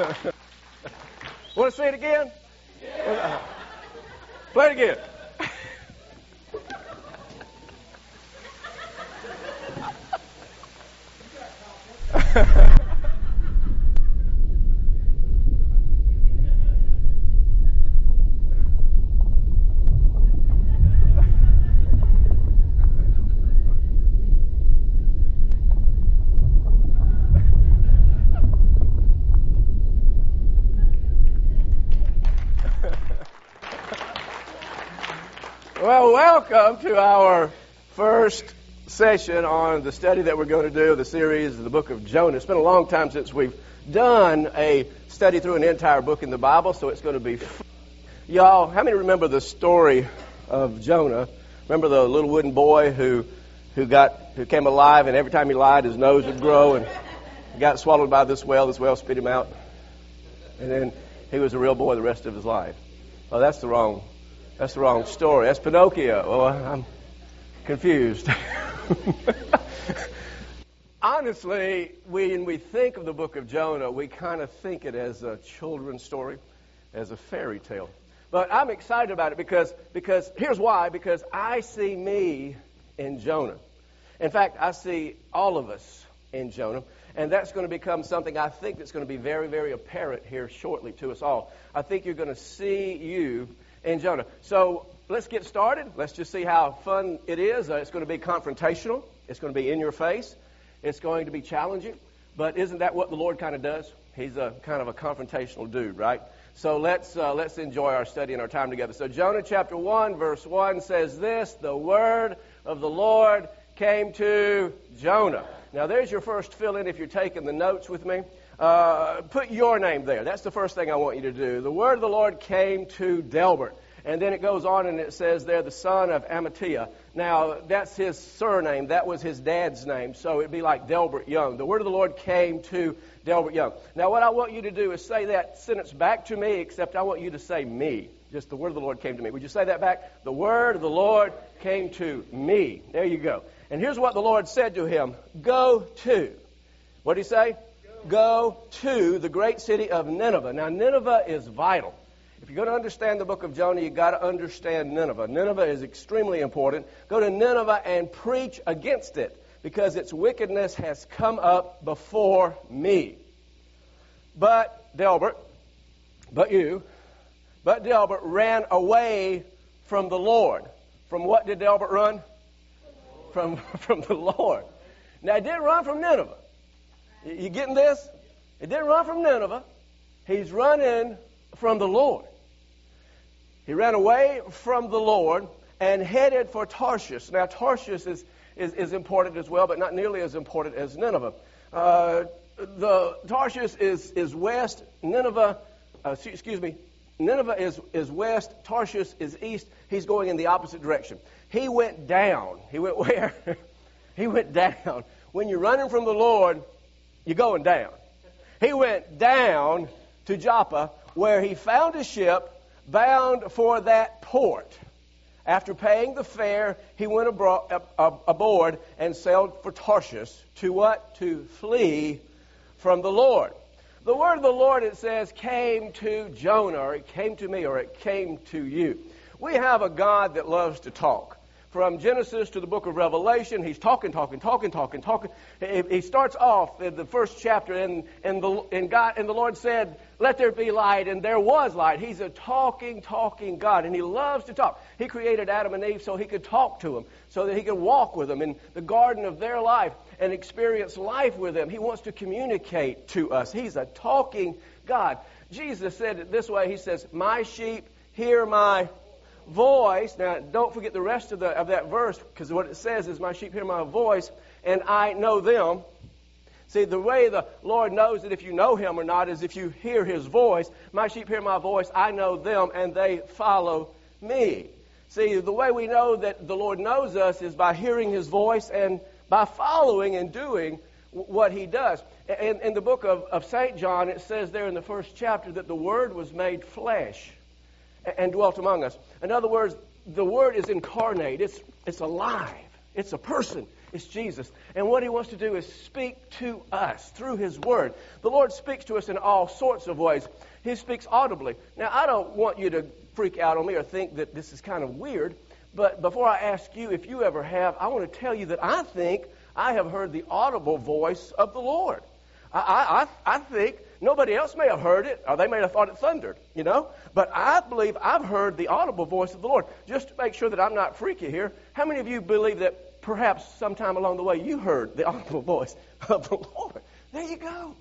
Want to say it again? Play it again. Well, welcome to our first session on the study that we're going to do, the series of the book of Jonah. It's been a long time since we've done a study through an entire book in the Bible, so it's going to be fun. Y'all, how many remember the story of Jonah? Remember the little wooden boy who came alive, and every time he lied, his nose would grow, and he got swallowed by this whale spit him out, and then he was a real boy the rest of his life. Oh, that's the wrong story. That's Pinocchio. Oh, I'm confused. Honestly, when we think of the book of Jonah, we kind of think it as a children's story, as a fairy tale. But I'm excited about it because here's why. Because I see me in Jonah. In fact, I see all of us in Jonah. And that's going to become something I think that's going to be very, very apparent here shortly to us all. I think you're going to see you in Jonah. So let's get started. Let's just see how fun it is. It's going to be confrontational. It's going to be in your face. It's going to be challenging. But isn't that what the Lord kind of does? He's a kind of a confrontational dude, right? So let's enjoy our study and our time together. So Jonah chapter 1, verse 1 says this: the word of the Lord came to Jonah. Now there's your first fill-in if you're taking the notes with me. Put your name there. That's the first thing I want you to do. The word of the Lord came to Delbert. And then it goes on and it says there, the son of Amittai. Now, that's his surname. That was his dad's name. So it'd be like Delbert Young. The word of the Lord came to Delbert Young. Now, what I want you to do is say that sentence back to me, except I want you to say me. Just the word of the Lord came to me. Would you say that back? The word of the Lord came to me. There you go. And here's what the Lord said to him. Go to. What did he say? Go to the great city of Nineveh. Now, Nineveh is vital. If you're going to understand the book of Jonah, you've got to understand Nineveh. Nineveh is extremely important. Go to Nineveh and preach against it, because its wickedness has come up before me. But Delbert ran away from the Lord. From what did Delbert run? From the Lord. Now, it didn't run from Nineveh. You getting this? It didn't run from Nineveh. He's running from the Lord. He ran away from the Lord and headed for Tarshish. Now, Tarshish is important as well, but not nearly as important as Nineveh. The Tarshish is west. Nineveh is west. Tarshish is east. He's going in the opposite direction. He went down. He went where? He went down. When you're running from the Lord, you're going down. He went down to Joppa, where he found a ship bound for that port. After paying the fare, he went aboard and sailed for Tarshish to what? To flee from the Lord. The word of the Lord, it says, came to Jonah, or it came to me, or it came to you. We have a God that loves to talk. From Genesis to the book of Revelation, he's talking. He starts off in the first chapter, and the Lord said, "Let there be light," and there was light. He's a talking God, and he loves to talk. He created Adam and Eve so he could talk to them, so that he could walk with them in the garden of their life and experience life with them. He wants to communicate to us. He's a talking God. Jesus said it this way. He says, "My sheep hear my voice." Now, don't forget the rest of that verse, because what it says is, "My sheep hear my voice, and I know them." See, the way the Lord knows that if you know him or not is if you hear his voice. "My sheep hear my voice, I know them, and they follow me." See, the way we know that the Lord knows us is by hearing his voice and by following and doing what he does. In the book of St. John, it says there in the first chapter that the Word was made flesh and dwelt among us. In other words, the Word is incarnate. It's alive. It's a person. It's Jesus. And what He wants to do is speak to us through His Word. The Lord speaks to us in all sorts of ways. He speaks audibly. Now, I don't want you to freak out on me or think that this is kind of weird, but before I ask you if you ever have, I want to tell you that I think I have heard the audible voice of the Lord. I think nobody else may have heard it, or they may have thought it thundered, But I believe I've heard the audible voice of the Lord. Just to make sure that I'm not freaky here, how many of you believe that perhaps sometime along the way you heard the audible voice of the Lord? There you go.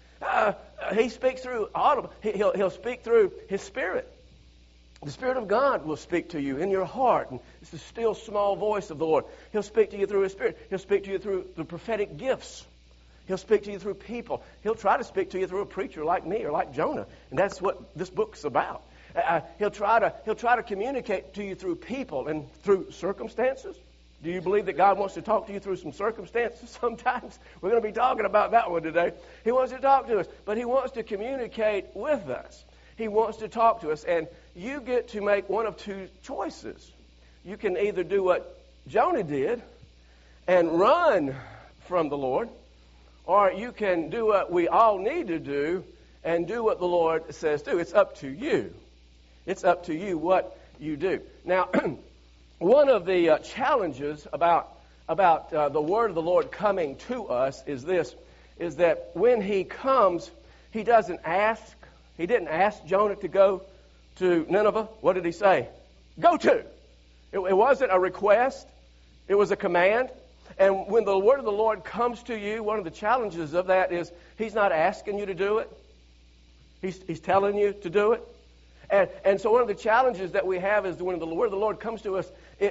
He speaks through audible. He'll speak through His Spirit. The Spirit of God will speak to you in your heart. And it's the still small voice of the Lord. He'll speak to you through His Spirit. He'll speak to you through the prophetic gifts. He'll speak to you through people. He'll try to speak to you through a preacher like me or like Jonah. And that's what this book's about. He'll try to communicate to you through people and through circumstances. Do you believe that God wants to talk to you through some circumstances sometimes? We're going to be talking about that one today. He wants to talk to us, but He wants to communicate with us. He wants to talk to us, and you get to make one of two choices. You can either do what Jonah did and run from the Lord, or you can do what we all need to do and do what the Lord says do. It's up to you. It's up to you what you do. Now, one of the challenges about the word of the Lord coming to us is that when He comes, He doesn't ask. He didn't ask Jonah to go to Nineveh. What did He say? Go to. It wasn't a request. It was a command. And when the word of the Lord comes to you, one of the challenges of that is He's not asking you to do it. He's telling you to do it. And so one of the challenges that we have is when the word of the Lord comes to us,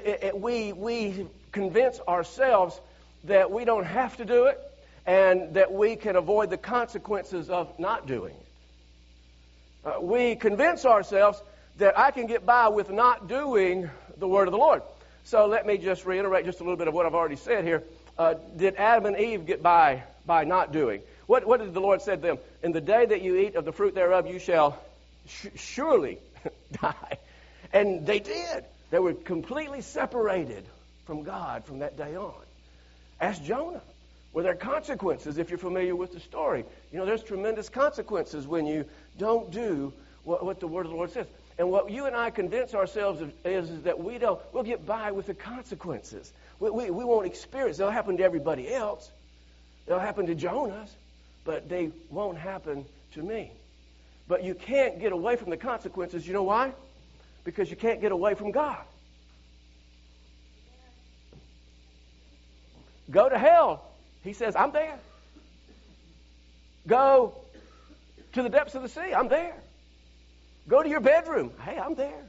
we convince ourselves that we don't have to do it and that we can avoid the consequences of not doing it. We convince ourselves that I can get by with not doing the word of the Lord. So let me just reiterate just a little bit of what I've already said here. Did Adam and Eve get by not doing? What did the Lord say to them? In the day that you eat of the fruit thereof, you shall surely die. And they did. They were completely separated from God from that day on. Ask Jonah. Were there consequences if you're familiar with the story? There's tremendous consequences when you don't do what the word of the Lord says. And what you and I convince ourselves of is that we'll get by with the consequences. We won't experience. They'll happen to everybody else. They'll happen to Jonah, but they won't happen to me. But you can't get away from the consequences. You know why? Because you can't get away from God. Go to hell. He says, I'm there. Go to the depths of the sea. I'm there. Go to your bedroom. Hey, I'm there.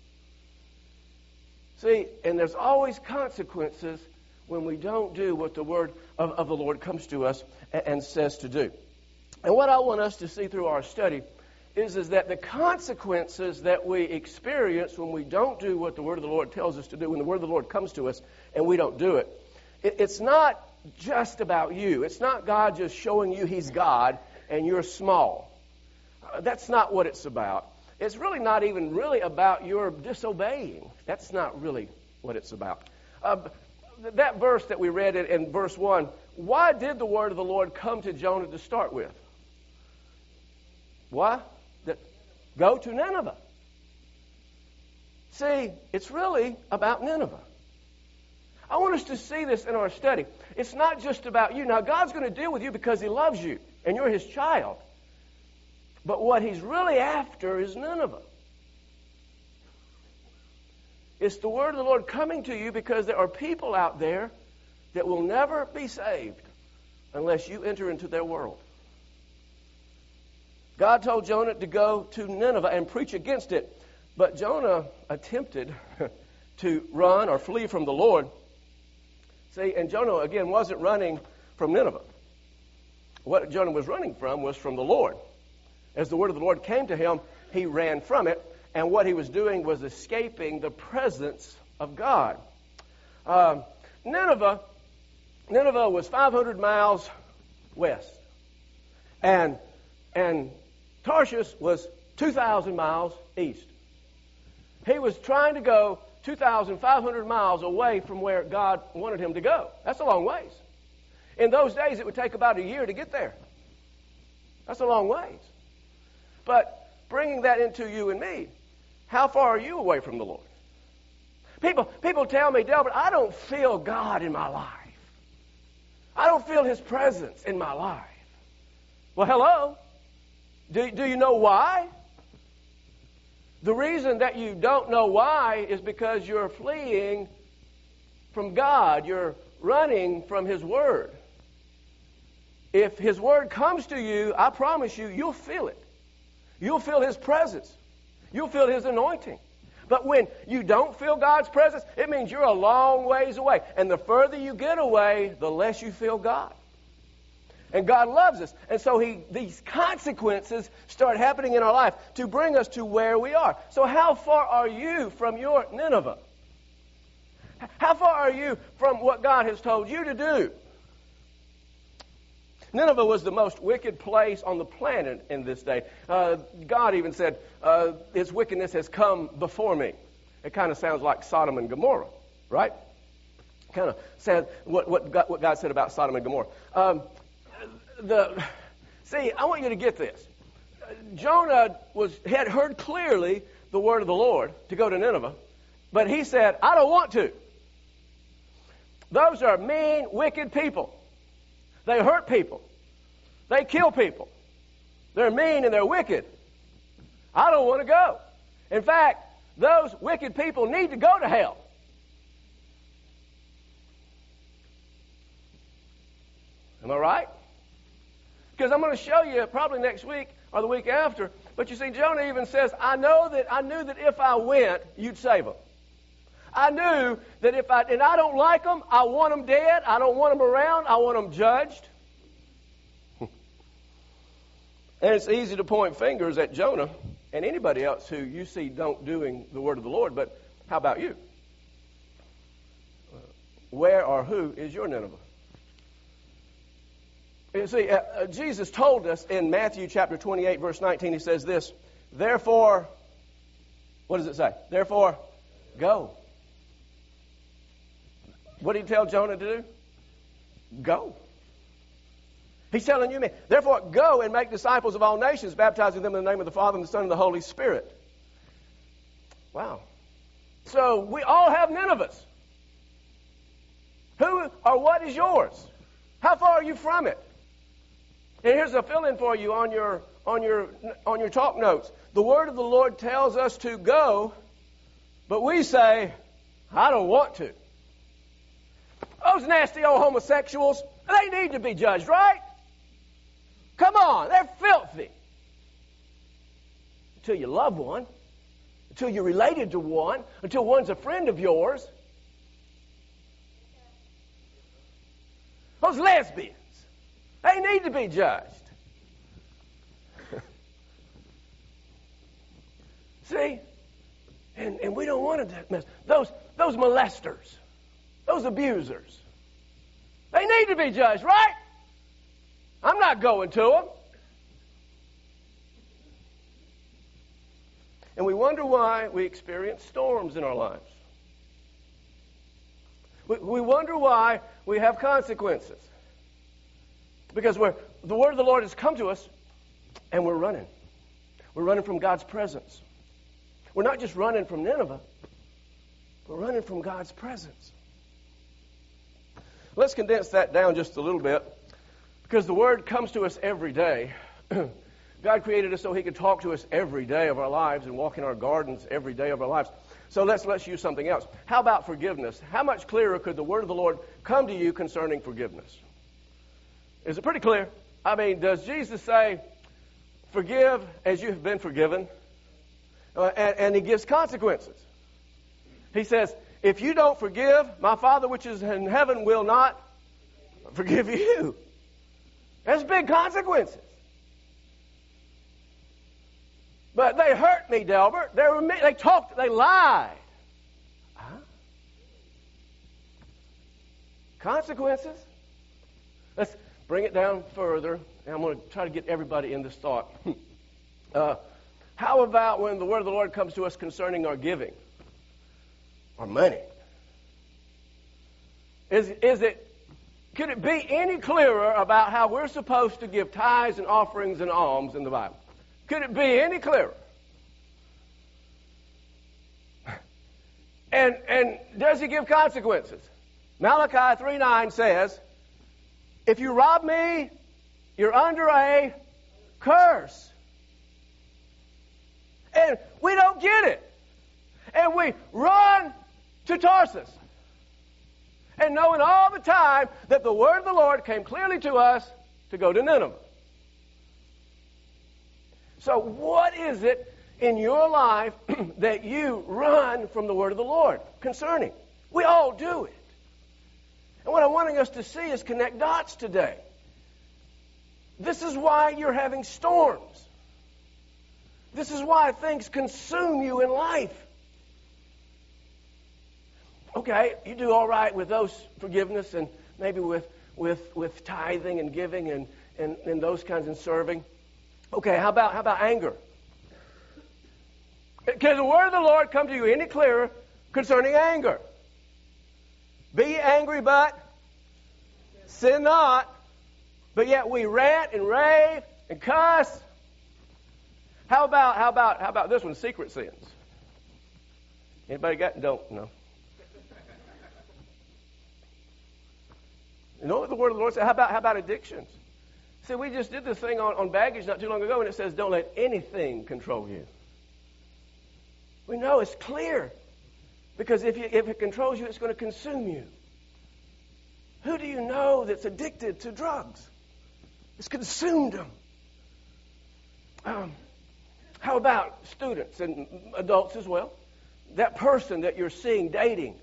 See, and there's always consequences when we don't do what the word of the Lord comes to us and says to do. And what I want us to see through our study is that the consequences that we experience when we don't do what the word of the Lord tells us to do, when the word of the Lord comes to us and we don't do it, it's not just about you. It's not God just showing you He's God and you're small. That's not what it's about. It's really not even really about your disobeying. That's not really what it's about. That verse that we read in verse 1, why did the word of the Lord come to Jonah to start with? Why? Go to Nineveh. See, it's really about Nineveh. I want us to see this in our study. It's not just about you. Now, God's going to deal with you because He loves you and you're His child. But what He's really after is Nineveh. It's the word of the Lord coming to you because there are people out there that will never be saved unless you enter into their world. God told Jonah to go to Nineveh and preach against it. But Jonah attempted to run or flee from the Lord. See, and Jonah, again, wasn't running from Nineveh. What Jonah was running from was from the Lord. As the word of the Lord came to him, he ran from it. And what he was doing was escaping the presence of God. Nineveh was 500 miles west. And Tarshish was 2,000 miles east. He was trying to go 2,500 miles away from where God wanted him to go. That's a long ways. In those days, it would take about a year to get there. That's a long ways. But bringing that into you and me, how far are you away from the Lord? People tell me, Delbert, I don't feel God in my life. I don't feel His presence in my life. Well, hello. Do you know why? The reason that you don't know why is because you're fleeing from God. You're running from His Word. If His Word comes to you, I promise you, you'll feel it. You'll feel His presence. You'll feel His anointing. But when you don't feel God's presence, it means you're a long ways away. And the further you get away, the less you feel God. And God loves us. And so these consequences start happening in our life to bring us to where we are. So how far are you from your Nineveh? How far are you from what God has told you to do? Nineveh was the most wicked place on the planet in this day. God even said, its wickedness has come before me. It kind of sounds like Sodom and Gomorrah, right? Kind of said what God said about Sodom and Gomorrah. See, I want you to get this. Jonah had heard clearly the word of the Lord to go to Nineveh, but he said, I don't want to. Those are mean, wicked people. They hurt people. They kill people. They're mean and they're wicked. I don't want to go. In fact, those wicked people need to go to hell. Am I right? Because I'm going to show you probably next week or the week after. But you see, Jonah even says, I knew that if I went, you'd save them. I knew that and I don't like them, I want them dead, I don't want them around, I want them judged. And it's easy to point fingers at Jonah and anybody else who you see don't doing the word of the Lord. But how about you? Where or who is your Nineveh? You see, Jesus told us in Matthew chapter 28, verse 19, He says this, therefore, what does it say? Therefore, go. What did He tell Jonah to do? Go. He's telling you, man, therefore, go and make disciples of all nations, baptizing them in the name of the Father and the Son and the Holy Spirit. Wow. So we all have Ninevehs. Who or what is yours? How far are you from it? And here's a fill-in for you on your talk notes. The word of the Lord tells us to go, but we say, I don't want to. Those nasty old homosexuals, they need to be judged, right? Come on, they're filthy. Until you love one, until you're related to one, until one's a friend of yours. Those lesbians, they need to be judged. See? And we don't want to mess. Those molesters, those abusers, they need to be judged, right? I'm not going to them. And we wonder why we experience storms in our lives. We wonder why we have consequences. Because the word of the Lord has come to us, and we're running. We're running from God's presence. We're not just running from Nineveh. We're running from God's presence. Let's condense that down just a little bit. Because the Word comes to us every day. God created us so He could talk to us every day of our lives and walk in our gardens every day of our lives. So let's use something else. How about forgiveness? How much clearer could the Word of the Lord come to you concerning forgiveness? Is it pretty clear? I mean, does Jesus say, forgive as you have been forgiven? And He gives consequences. He says, if you don't forgive, my Father which is in heaven will not forgive you. There's big consequences. But they hurt me, Delbert. They talked, they lied. Huh? Consequences? Let's bring it down further, and I'm going to try to get everybody in this thought. How about when the word of the Lord comes to us concerning our giving? or money? Could it be any clearer about how we're supposed to give tithes and offerings and alms in the Bible? Could it be any clearer? And does he give consequences? Malachi 3:9 says, if you rob me, you're under a curse. And we don't get it. And we run to Tarsus. And knowing all the time that the word of the Lord came clearly to us to go to Nineveh. So what is it in your life that you run from the word of the Lord concerning? We all do it. And what I'm wanting us to see is connect dots today. This is why you're having storms. This is why things consume you in life. Okay, you do all right with those forgiveness and maybe with tithing and giving and those kinds of serving. Okay, how about anger? Can the word of the Lord come to you any clearer concerning anger? Be ye angry, but sin not. But yet we rant and rave and cuss. How about this one? Secret sins. Anybody got? Don't know. You know what the word of the Lord said? How about addictions? See, we just did this thing on baggage not too long ago, and it says, don't let anything control you. We know it's clear. Because if it controls you, it's going to consume you. Who do you know that's addicted to drugs? It's consumed them. How about students and adults as well? That person that you're seeing dating,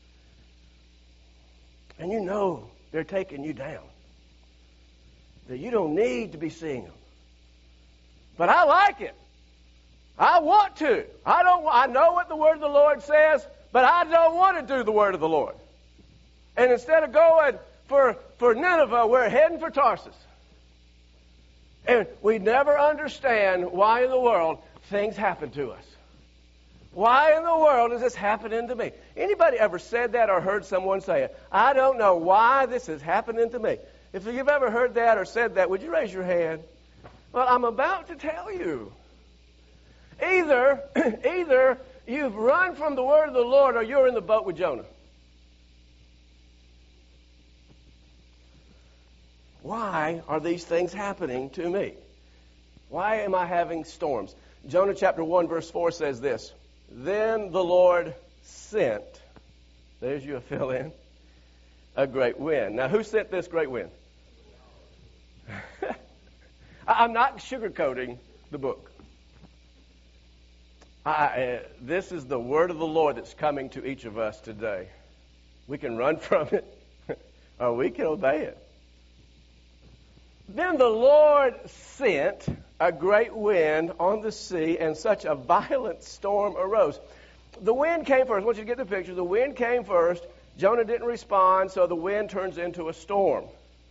and you know they're taking you down. That you don't need to be seeing them. But I like it. I want to. I know what the word of the Lord says, but I don't want to do the word of the Lord. And instead of going for Nineveh, we're heading for Tarsus. And we never understand why in the world things happen to us. Why in the world is this happening to me? Anybody ever said that or heard someone say it? I don't know why this is happening to me. If you've ever heard that or said that, would you raise your hand? Well, I'm about to tell you. Either you've run from the word of the Lord or you're in the boat with Jonah. Why are these things happening to me? Why am I having storms? Jonah chapter 1 verse 4 says this. Then the Lord sent, there's you a fill in, a great wind. Now who sent this great wind? I'm not sugarcoating the book. This is the word of the Lord that's coming to each of us today. We can run from it or we can obey it. Then the Lord sent a great wind on the sea, and such a violent storm arose. The wind came first. I want you to get the picture. The wind came first. Jonah didn't respond, so the wind turns into a storm.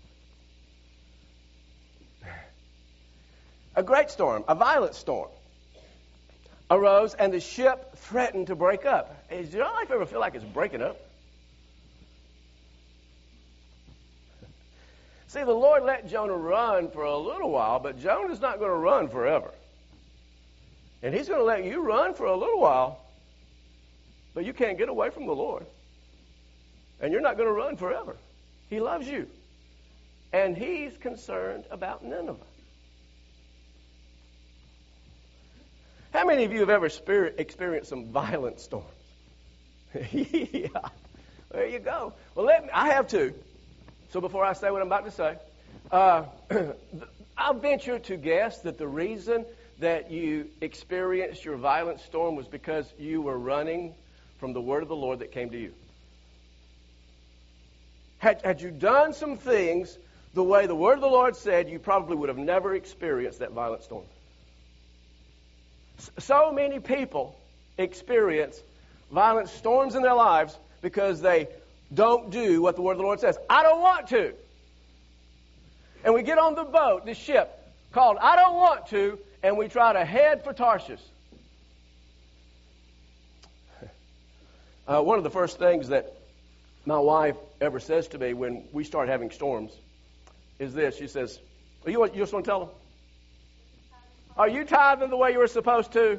A great storm, a violent storm, arose, and the ship threatened to break up. Does your life ever feel like it's breaking up? See, the Lord let Jonah run for a little while, but Jonah's not going to run forever. And he's going to let you run for a little while, but you can't get away from the Lord. And you're not going to run forever. He loves you. And he's concerned about Nineveh. How many of you have ever experienced some violent storms? Yeah, there you go. Well, I have too. So before I say what I'm about to say, I'll venture to guess that the reason that you experienced your violent storm was because you were running from the word of the Lord that came to you. Had you done some things the way the word of the Lord said, you probably would have never experienced that violent storm. So many people experience violent storms in their lives because they don't do what the word of the Lord says. I don't want to. And we get on the boat, the ship, called I don't want to, and we try to head for Tarshish. One of the first things that my wife ever says to me when we start having storms is this. She says, you just want to tell them? Are you tithing the way you were supposed to?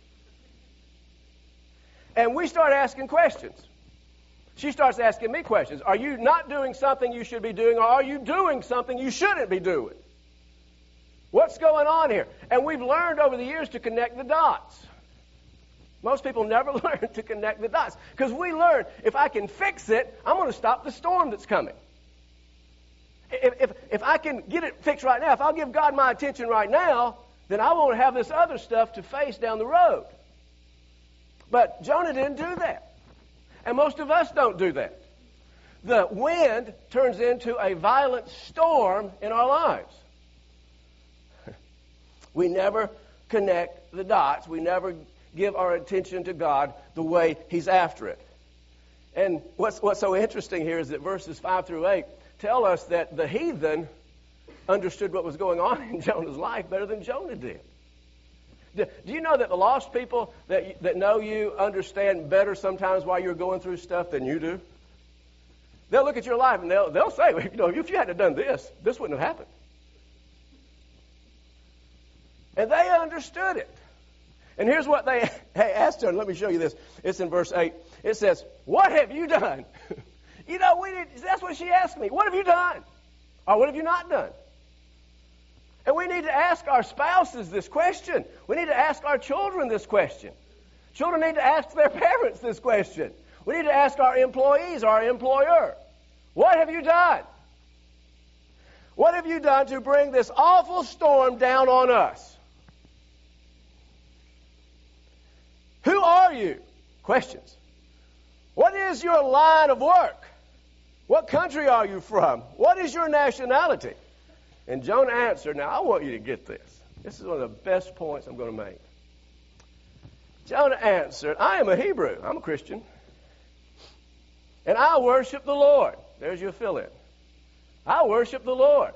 And we start asking questions. She starts asking me questions. Are you not doing something you should be doing, or are you doing something you shouldn't be doing? What's going on here? And we've learned over the years to connect the dots. Most people never learn to connect the dots. Because we learn, if I can fix it, I'm going to stop the storm that's coming. If I can get it fixed right now, if I'll give God my attention right now, then I won't have this other stuff to face down the road. But Jonah didn't do that. And most of us don't do that. The wind turns into a violent storm in our lives. We never connect the dots. We never give our attention to God the way He's after it. And what's so interesting here is that verses 5 through 8 tell us that the heathen understood what was going on in Jonah's life better than Jonah did. Do you know that the lost people that know you understand better sometimes why you're going through stuff than you do? They'll look at your life and they'll say, if you hadn't done this, this wouldn't have happened. And they understood it. And here's what they asked her. Let me show you this. It's in verse 8. It says, what have you done? That's what she asked me. What have you done? Or what have you not done? And we need to ask our spouses this question. We need to ask our children this question. Children need to ask their parents this question. We need to ask our employees, our employer, what have you done? What have you done to bring this awful storm down on us? Who are you? Questions. What is your line of work? What country are you from? What is your nationality? And Jonah answered, now I want you to get this. This is one of the best points I'm going to make. Jonah answered, I am a Hebrew. I'm a Christian. And I worship the Lord. There's your fill-in. I worship the Lord.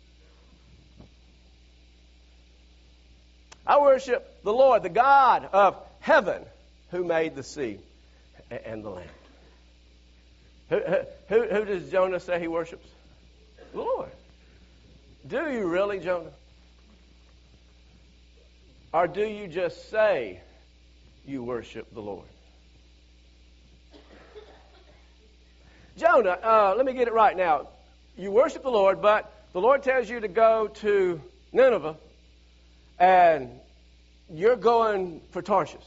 I worship the Lord, the God of heaven, who made the sea and the land. Who does Jonah say he worships? The Lord. Do you really, Jonah? Or do you just say you worship the Lord? Jonah, let me get it right now. You worship the Lord, but the Lord tells you to go to Nineveh, and you're going for Tarshish.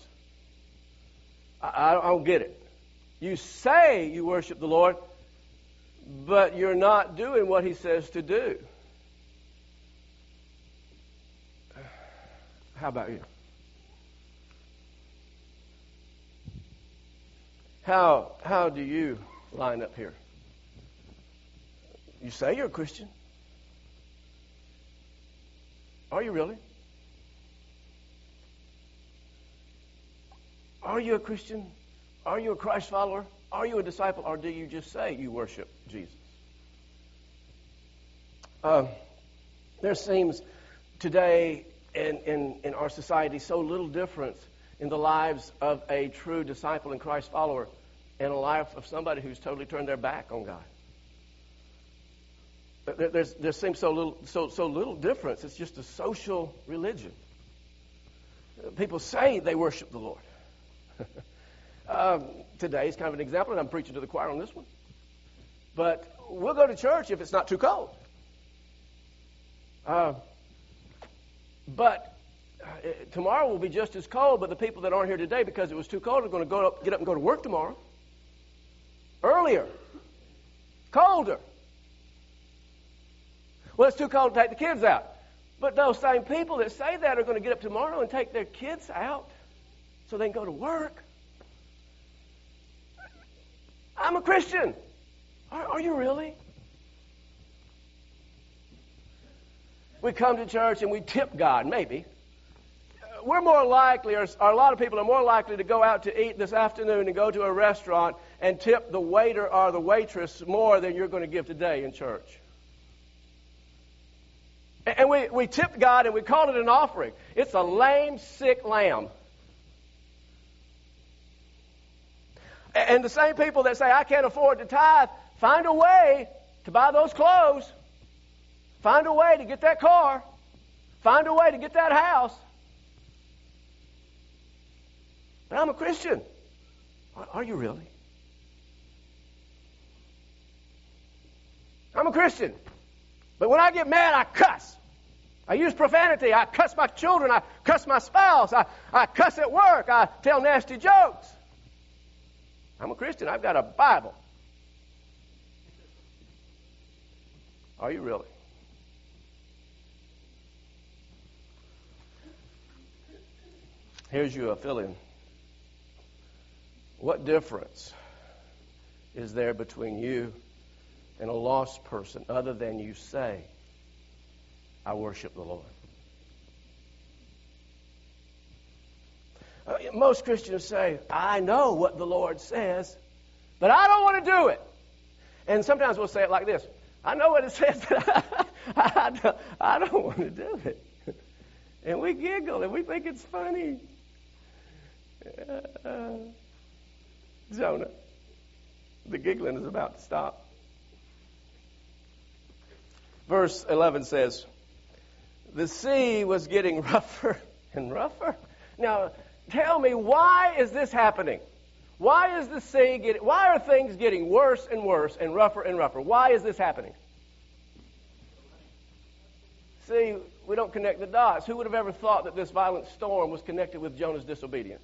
I don't get it. You say you worship the Lord, but you're not doing what He says to do. How about you? How do you line up here? You say you're a Christian. Are you really? Are you a Christian? Are you a Christ follower? Are you a disciple? Or do you just say you worship Jesus? There seems today in our society so little difference in the lives of a true disciple and Christ follower and a life of somebody who's totally turned their back on God. There seems so little difference. It's just a social religion. People say they worship the Lord. Today is kind of an example, and I'm preaching to the choir on this one. But we'll go to church if it's not too cold. But tomorrow will be just as cold, but the people that aren't here today because it was too cold are going to get up and go to work tomorrow. Earlier. Colder. Well, it's too cold to take the kids out. But those same people that say that are going to get up tomorrow and take their kids out so they can go to work. I'm a Christian. Are you really? We come to church and we tip God, maybe. We're more likely, or a lot of people are more likely to go out to eat this afternoon and go to a restaurant and tip the waiter or the waitress more than you're going to give today in church. And we tip God and we call it an offering. It's a lame, sick lamb. And the same people that say, I can't afford to tithe, find a way to buy those clothes. Find a way to get that car. Find a way to get that house. But I'm a Christian. Are you really? I'm a Christian. But when I get mad, I cuss. I use profanity. I cuss my children. I cuss my spouse. I cuss at work. I tell nasty jokes. I'm a Christian. I've got a Bible. Are you really? Here's your fill-in. What difference is there between you and a lost person other than you say, I worship the Lord? Most Christians say, I know what the Lord says, but I don't want to do it. And sometimes we'll say it like this, I know what it says, but I don't want to do it. And we giggle and we think it's funny. Jonah, the giggling is about to stop. Verse 11 says, the sea was getting rougher and rougher. Now, tell me, why is this happening? Why is the sea getting, why are things getting worse and worse and rougher and rougher? Why is this happening? See, we don't connect the dots. Who would have ever thought that this violent storm was connected with Jonah's disobedience?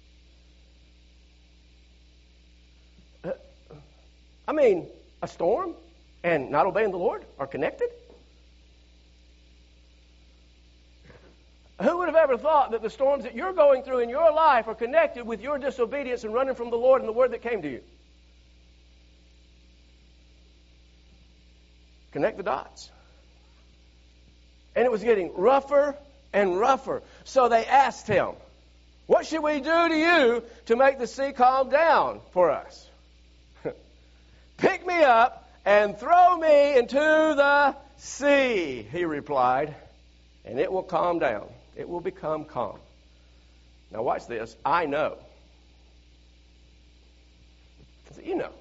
I mean, a storm and not obeying the Lord are connected? Who would have ever thought that the storms that you're going through in your life are connected with your disobedience and running from the Lord and the word that came to you? Connect the dots. And it was getting rougher and rougher. So they asked him, what should we do to you to make the sea calm down for us? Pick me up and throw me into the sea, he replied, and it will calm down. It will become calm. Now watch this. I know. You know.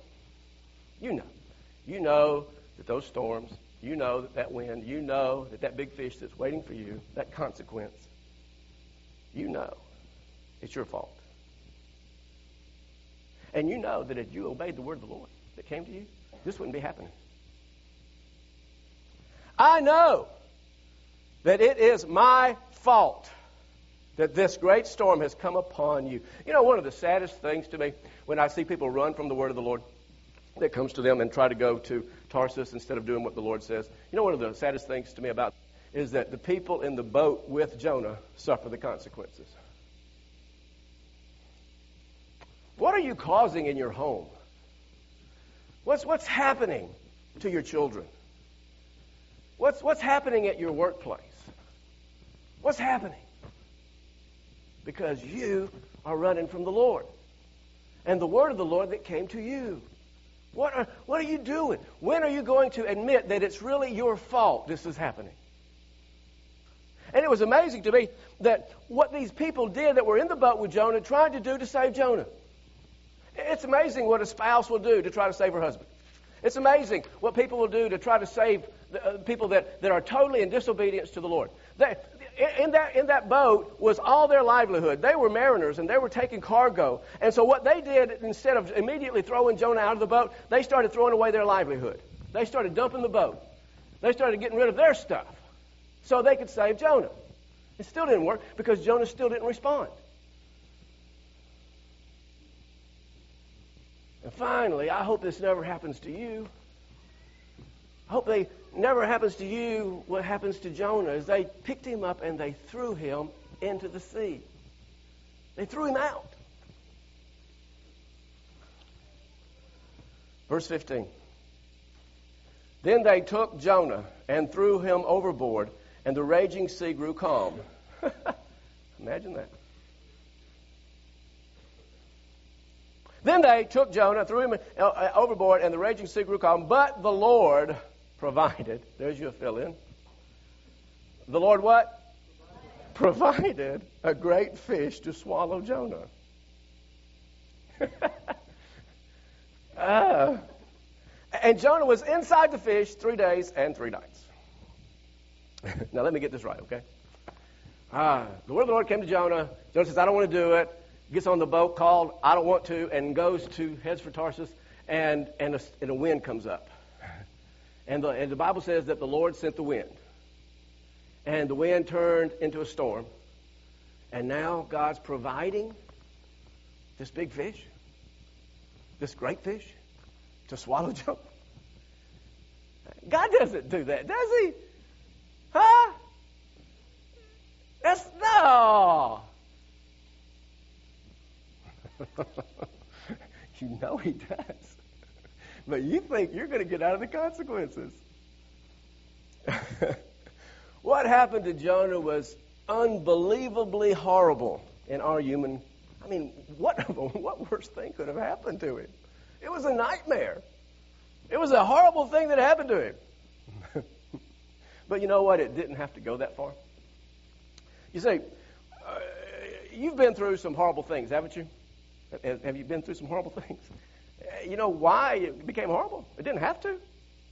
You know that those storms, you know that wind, you know that big fish that's waiting for you, that consequence, you know it's your fault. And you know that if you obeyed the word of the Lord that came to you, this wouldn't be happening. I know that it is my fault that this great storm has come upon you. You know, one of the saddest things to me when I see people run from the word of the Lord that comes to them and try to go to Tarsus instead of doing what the Lord says. You know, one of the saddest things to me about it is that the people in the boat with Jonah suffer the consequences. What are you causing in your home? What's happening to your children? What's happening at your workplace? What's happening? Because you are running from the Lord and the word of the Lord that came to you. What are you doing? When are you going to admit that it's really your fault this is happening? And it was amazing to me that what these people did that were in the boat with Jonah tried to do to save Jonah. It's amazing what a spouse will do to try to save her husband. It's amazing what people will do to try to save people that are totally in disobedience to the Lord. In that boat was all their livelihood. They were mariners and they were taking cargo. And so what they did, instead of immediately throwing Jonah out of the boat, they started throwing away their livelihood. They started dumping the boat. They started getting rid of their stuff so they could save Jonah. It still didn't work because Jonah still didn't respond. And finally, I hope this never happens to you. I hope they never happens to you what happens to Jonah is they picked him up and they threw him into the sea. They threw him out. Verse 15. Then they took Jonah and threw him overboard, and the raging sea grew calm. Imagine that. Then they took Jonah, threw him overboard, and the raging sea grew calm. But the Lord provided. There's your fill-in. The Lord what? Provided a great fish to swallow Jonah. And Jonah was inside the fish 3 days and 3 nights. Now, let me get this right, okay? The word of the Lord came to Jonah. Jonah says, I don't want to do it. Gets on the boat called I don't want to, and heads for Tarsus, and a wind comes up. And the Bible says that the Lord sent the wind. And the wind turned into a storm. And now God's providing this big fish, this great fish, to swallow Jonah. God doesn't do that, does he? Huh? No. You know he does. But you think you're going to get out of the consequences. What happened to Jonah was unbelievably horrible in our human. I mean, what worse thing could have happened to him? It was a nightmare. It was a horrible thing that happened to him. But you know what? It didn't have to go that far. You see, you've been through some horrible things, haven't you? Have you been through some horrible things? You know why it became horrible? It didn't have to.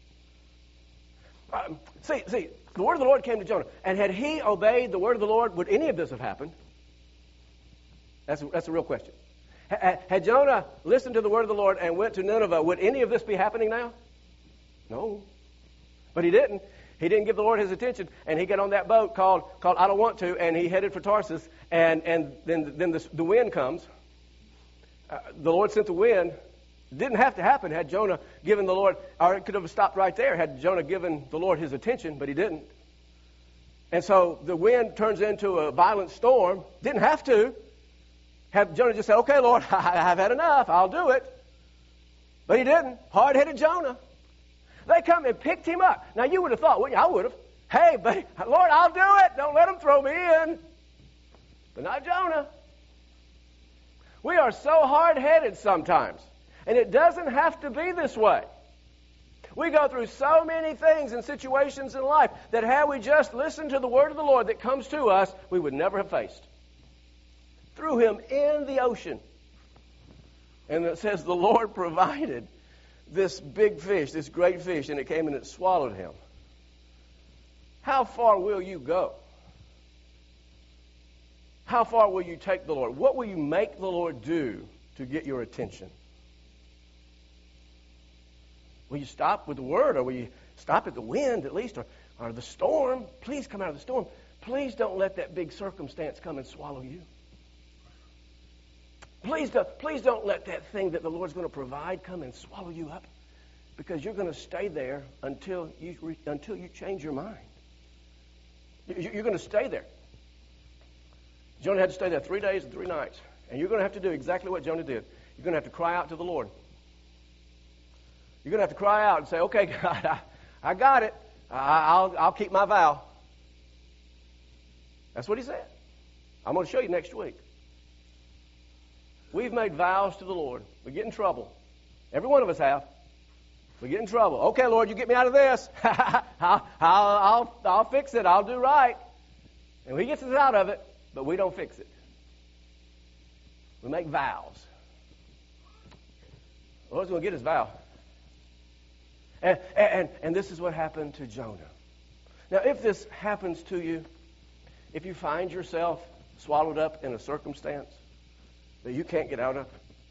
See, the word of the Lord came to Jonah. And had he obeyed the word of the Lord, would any of this have happened? That's a real question. Had Jonah listened to the word of the Lord and went to Nineveh, would any of this be happening now? No. But he didn't. He didn't give the Lord his attention, and he got on that boat called I don't want to, and he headed for Tarsus, and then the wind comes. The Lord sent the wind. It didn't have to happen had Jonah given the Lord, or it could have stopped right there had Jonah given the Lord his attention, but he didn't. And so the wind turns into a violent storm. Didn't have to. Have Jonah just said, okay, Lord, I've had enough. I'll do it. But he didn't. Hard-headed Jonah. They come and picked him up. Now, you would have thought, well, yeah, I would have. Hey, buddy, Lord, I'll do it. Don't let them throw me in. But not Jonah. We are so hard-headed sometimes. And it doesn't have to be this way. We go through so many things and situations in life that had we just listened to the word of the Lord that comes to us, we would never have faced. Threw him in the ocean. And it says the Lord provided this big fish, this great fish, and it came and it swallowed him. How far will you go? How far will you take the Lord? What will you make the Lord do to get your attention? Will you stop with the word, or will you stop at the wind at least, or the storm? Please come out of the storm. Please don't let that big circumstance come and swallow you. Please don't let that thing that the Lord's going to provide come and swallow you up, because you're going to stay there until you change your mind. You're going to stay there. Jonah had to stay there 3 days and 3 nights, and you're going to have to do exactly what Jonah did. You're going to have to cry out to the Lord. You're going to have to cry out and say, okay, God, I got it. I'll keep my vow. That's what he said. I'm going to show you next week. We've made vows to the Lord. We get in trouble. Every one of us have. We get in trouble. Okay, Lord, you get me out of this. I'll fix it. I'll do right. And He gets us out of it, but we don't fix it. We make vows. The Lord's going to get His vow. And this is what happened to Jonah. Now, if this happens to you, if you find yourself swallowed up in a circumstance that you can't get out of,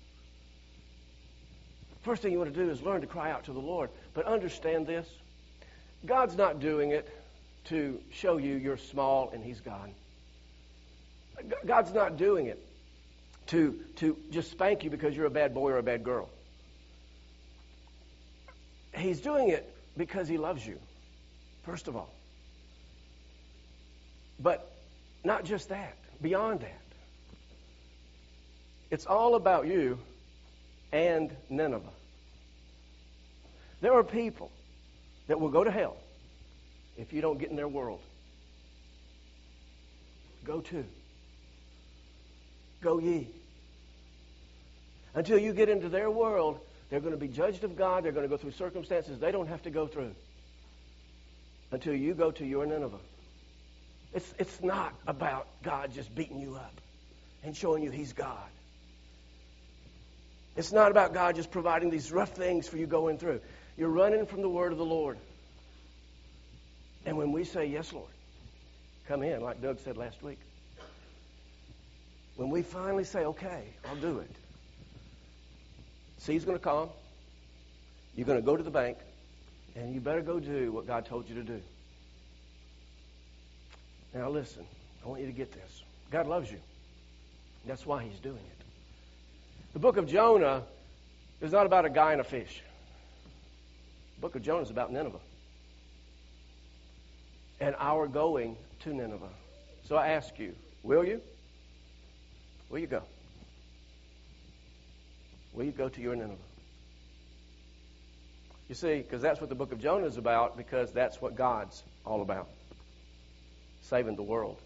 first thing you want to do is learn to cry out to the Lord. But understand this. God's not doing it to show you you're small and He's God. God's not doing it to just spank you because you're a bad boy or a bad girl. He's doing it because He loves you, first of all. But not just that, beyond that. It's all about you and Nineveh. There are people that will go to hell if you don't get in their world. Go to. Go ye. Until you get into their world, they're going to be judged of God. They're going to go through circumstances they don't have to go through. Until you go to your Nineveh. It's not about God just beating you up and showing you He's God. It's not about God just providing these rough things for you going through. You're running from the word of the Lord. And when we say, yes, Lord, come in, like Doug said last week. When we finally say, okay, I'll do it. Seed's going to come. You're going to go to the bank. And you better go do what God told you to do. Now listen, I want you to get this. God loves you. That's why He's doing it. The book of Jonah is not about a guy and a fish. The book of Jonah is about Nineveh. And our going to Nineveh. So I ask you, will you? Will you go? Will you go to your Nineveh? You see, because that's what the book of Jonah is about, because that's what God's all about. Saving the world.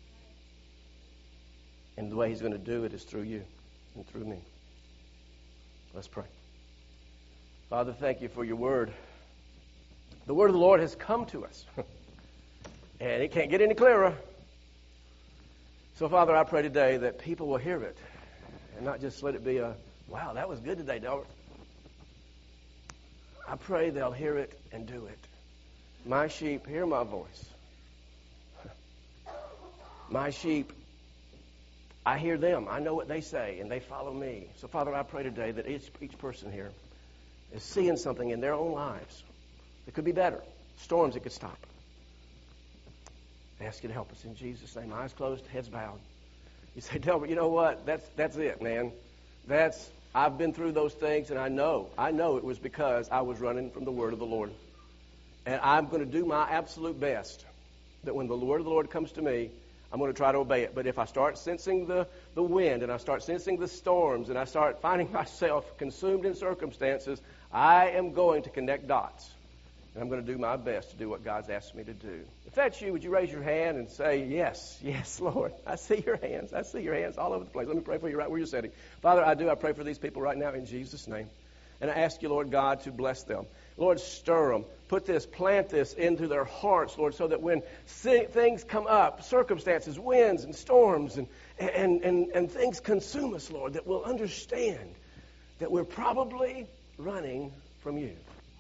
And the way He's going to do it is through you and through me. Let's pray. Father, thank you for your word. The word of the Lord has come to us. And it can't get any clearer. So, Father, I pray today that people will hear it and not just let it be a, wow, that was good today, Delbert. I pray they'll hear it and do it. My sheep hear my voice. My sheep, I hear them. I know what they say, and they follow me. So, Father, I pray today that each person here is seeing something in their own lives that could be better. Storms that could stop. I ask you to help us in Jesus' name. Eyes closed, heads bowed. You say, Delbert, you know what? That's it, man. I've been through those things, and I know it was because I was running from the word of the Lord. And I'm going to do my absolute best that when the word of the Lord comes to me, I'm going to try to obey it. But if I start sensing the wind, and I start sensing the storms, and I start finding myself consumed in circumstances, I am going to connect dots. And I'm going to do my best to do what God's asked me to do. If that's you, would you raise your hand and say, yes, yes, Lord. I see your hands. I see your hands all over the place. Let me pray for you right where you're sitting. Father, I pray for these people right now in Jesus' name. And I ask you, Lord God, to bless them. Lord, stir them. Plant this into their hearts, Lord, so that when things come up, circumstances, winds and storms and things consume us, Lord, that we'll understand that we're probably running from you.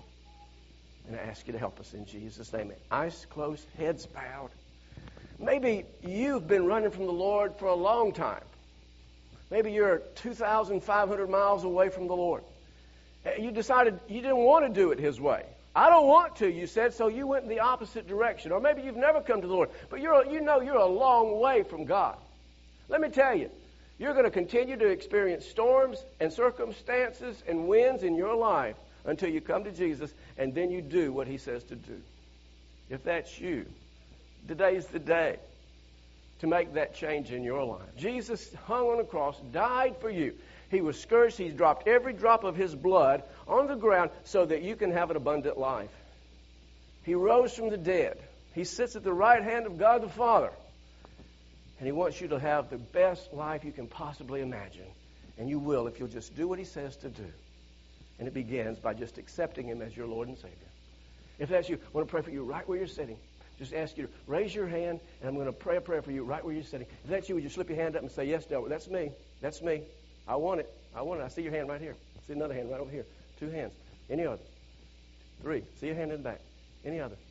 And I ask you to help us in Jesus' name. Eyes closed, heads bowed. Maybe you've been running from the Lord for a long time. Maybe you're 2,500 miles away from the Lord. You decided you didn't want to do it His way. I don't want to, you said, so you went in the opposite direction. Or maybe you've never come to the Lord, but you're a long way from God. Let me tell you, you're going to continue to experience storms and circumstances and winds in your life until you come to Jesus, and then you do what He says to do. If that's you, today's the day to make that change in your life. Jesus hung on the cross, died for you. He was scourged. He dropped every drop of His blood on the ground so that you can have an abundant life. He rose from the dead. He sits at the right hand of God the Father. And He wants you to have the best life you can possibly imagine. And you will if you'll just do what He says to do. And it begins by just accepting Him as your Lord and Savior. If that's you, I want to pray for you right where you're sitting. Just ask you to raise your hand, and I'm going to pray a prayer for you right where you're sitting. If that's you, would you slip your hand up and say, yes, Delbert, that's me. That's me. I want it. I want it. I see your hand right here. I see another hand right over here. 2 hands. Any other? 3. See your hand in the back. Any other?